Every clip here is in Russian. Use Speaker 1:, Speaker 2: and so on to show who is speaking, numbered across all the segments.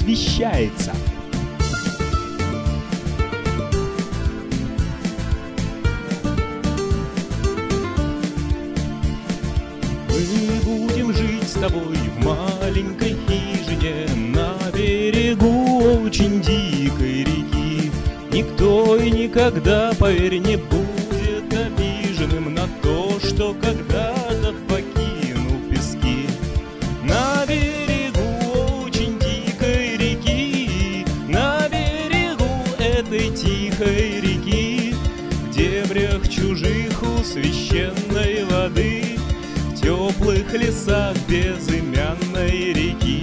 Speaker 1: освещается. Мы будем жить с тобой в маленькой хижине на берегу очень дикой реки. Никто и никогда, поверь, не будет обиженным на то, что когда-то покинул пески. На берегу очень дикой реки, на берегу этой тихой реки, в дебрях чужих у священной воды, в теплых лесах безымянной реки.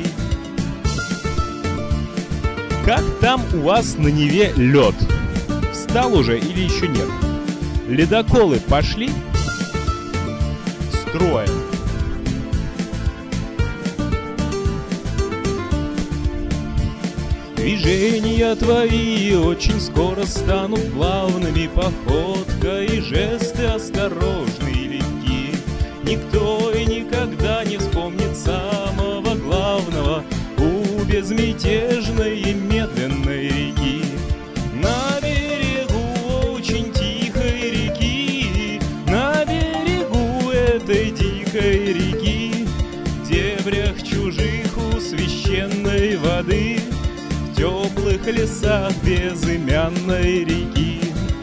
Speaker 1: Как там у вас на Неве лед? Встал уже или еще нет? Ледоколы пошли строем. Движения твои очень скоро станут плавными, походка и жесты осторожны и легки. Никто и никогда не вспомнит самого главного у безмятежной и медленной реки. На берегу очень тихой реки, на берегу этой дикой реки, в дебрях чужих у священной воды, в теплых лесах безымянной реки.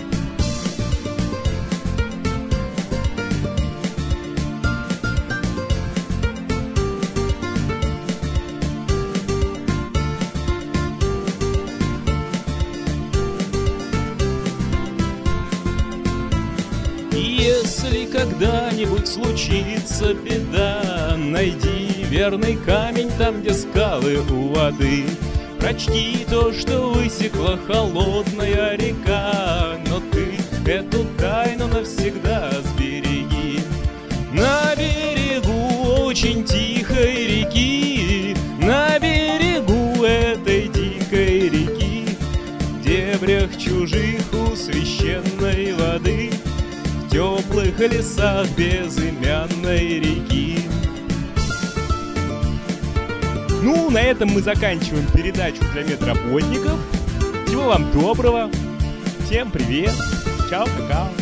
Speaker 1: Если когда-нибудь случится беда, найди верный камень там, где скалы у воды. Прочти то, что высекла холодная река, но ты эту тайну навсегда сбереги. На берегу очень тихой реки, на берегу этой дикой реки, в дебрях чужих у священной воды, в теплых лесах безымянной реки. Ну, на этом мы заканчиваем передачу для медработников. Всего вам доброго. Всем привет. Чао, какао.